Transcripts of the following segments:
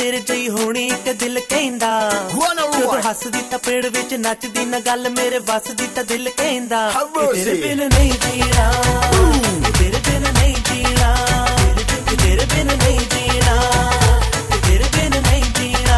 तेरे जई होनी ते दिल कहंदा जदों हसदी तां पेड़ विच नचदी ना गल मेरे बस दी तां दिल कहंदा तेरे बिन नहीं जीना तेरे बिन नहीं जीना तेरे बिन नहीं जीना तेरे बिन नहीं जीना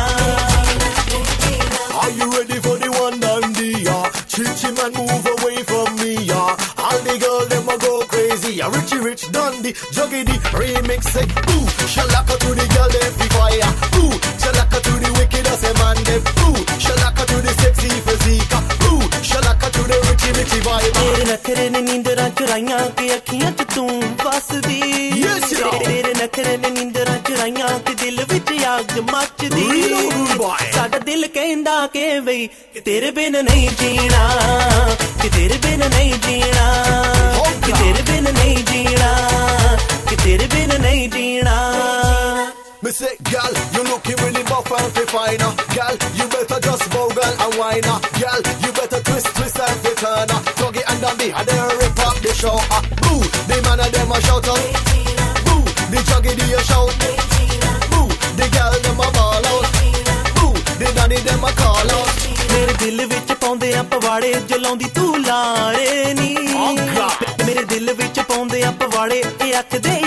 Are you ready for the one and the Chichi man move away from me all the girls them a go crazy Richie Rich Dundee Juggedy remix say ooh shalaka to the girl them fi fire ooh shalaka to the wicked as a man them ooh shalaka to the sexy physique ooh shalaka to the Richie vibe तेरे नखरे ने नींदरां चुराइयां के अखियां च तू वसदी तेरे नखरे ने नींदरां चुराइयां के दिल विच आग मचदी साडा दिल कहंदा के बई कि तेरे बिन नहीं जीना कि तेरे बिन नहीं जीना कि तेरे बिन नहीं जीना कि तेरे बिन नहीं जीना Me say, girl, you looking really buff and fine. Girl, you better just bow, girl, and whine. Girl, you better twist and turn. Plug it and down the other rip up the show. Boo, the man of them a shout out. Boo, the juggedy a shout. Boo, the girl them a ball out. Boo, the daddy them a call out. मेरे दिल विच पाउंदे आ पवाड़े जलाउंदी तू लारे नी मेरे दिल विच पाउंदे आ पवाड़े ए अख दे